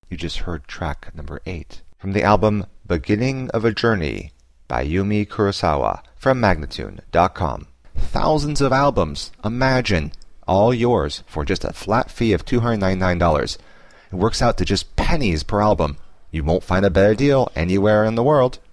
You just heard track number 8 from the album Beginning of a Journey by Yumi Kurosawa from Magnatune.com. Thousands of albums, imagine, all yours for just a flat fee of $299. It works out to just pennies per album. You won't find a better deal anywhere in the world.